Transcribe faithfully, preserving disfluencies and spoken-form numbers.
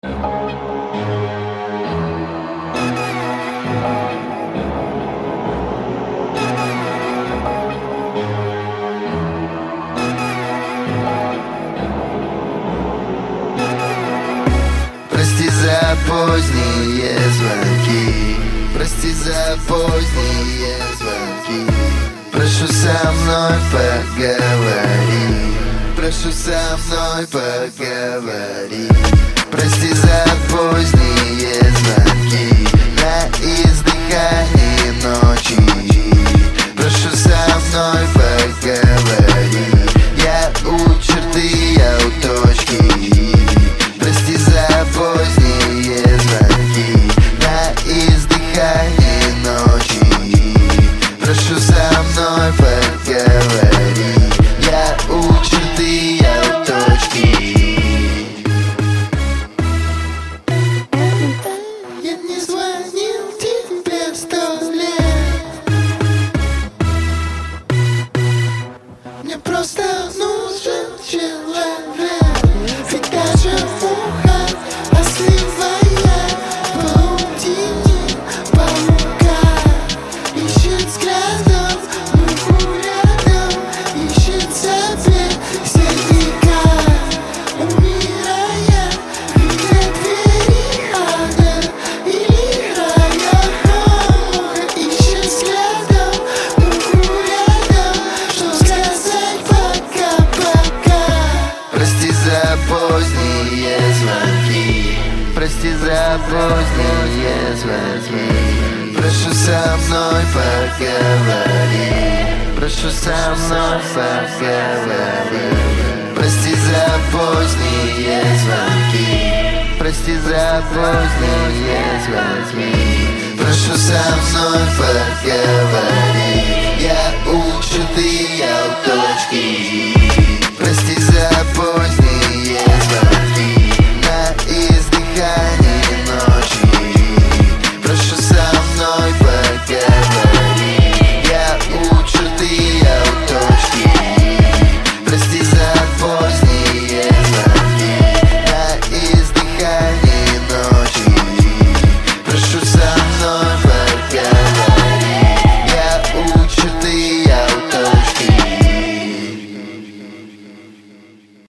Прости за поздние звонки, прости за поздние звонки. Прошу со мной поговори, прошу со мной поговори. Прости за поздние звонки на издыхании ночи. Прошу со мной поговори, я у черты, я у точки. Прости за поздние звонки на издыхании ночи. Прошу со мной поговори, я у черты, я у точки. Я не звонил тебе сто лет, мне просто нужен человек. Ведь даже муха, осливая паутине паука, ищет взглядом муху рядом, ищет себе сердека. Умирая, видя двери ада или рая, муха ищет взглядом муху рядом, что сказать пока-пока. Прости за поздние звонки, прости за поздние звонки. Прошу со мной поговори, прошу со мной поговори. Прости за поздние звонки, прости за поздние звонки. Прошу со мной поговори, я у черты, я у точки.